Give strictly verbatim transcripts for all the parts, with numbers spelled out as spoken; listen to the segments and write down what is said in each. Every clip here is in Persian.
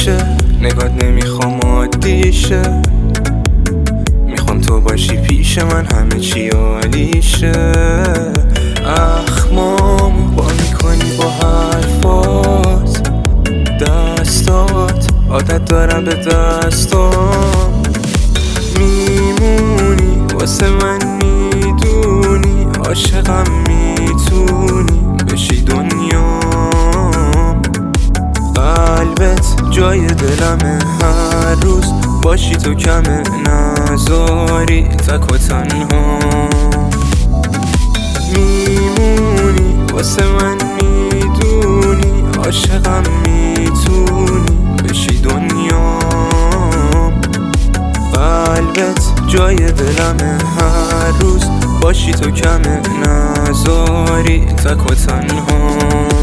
میشه، نگات نمیخوام عادیشه، میخوام تو باشی پیش من، همه چی عالیشه. اخمام با میکنی با حرفات، دستات عادت دارم به دستام، میمونی واسه من، میدونی عاشقم، میتونی بشی دنیام. قلبت جای دلمه، هر روز باشی تو کمه، نذاری تک و تنها. میمونی واسه من، میدونی عاشقم، میتونی بشی دنیام. قلبت جای دلمه، هر روز باشی تو کمه، نذاری تک و تنها.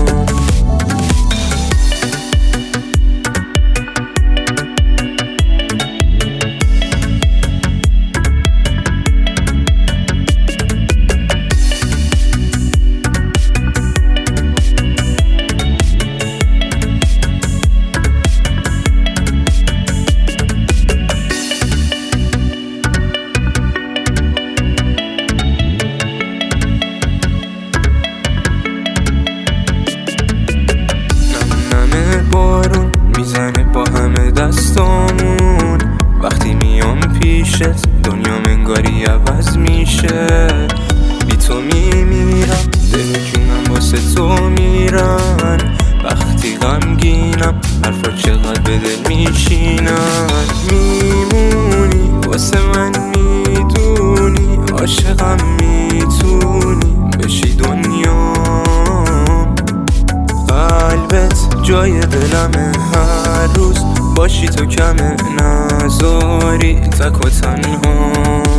بارون میزنه با همه دستامون، وقتی میام پیشت دنیا انگاری عوض میشه. بی تو میمیرم، دل و جونم واسه تو میرن، وقتی غمگینم حرفا چقدر به دل میشینن. میمونی واسه من، میدونی عاشقم، میتونی بشی دنیام. قلبت جای دلمه، هر روز باشی تو کمه، نذاری تک و تنها.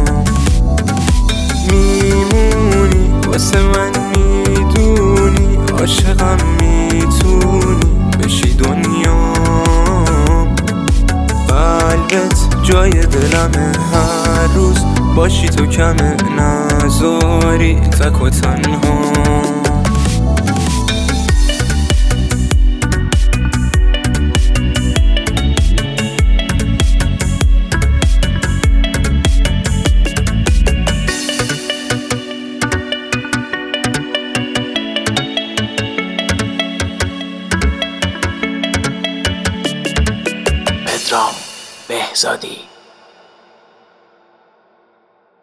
میمونی واسه من، میدونی عاشقم، میتونی بشی دنیام. قلبت جای دلمه، هر روز باشی تو کمه، نذاری تک و تنها. پدرام بهزادی.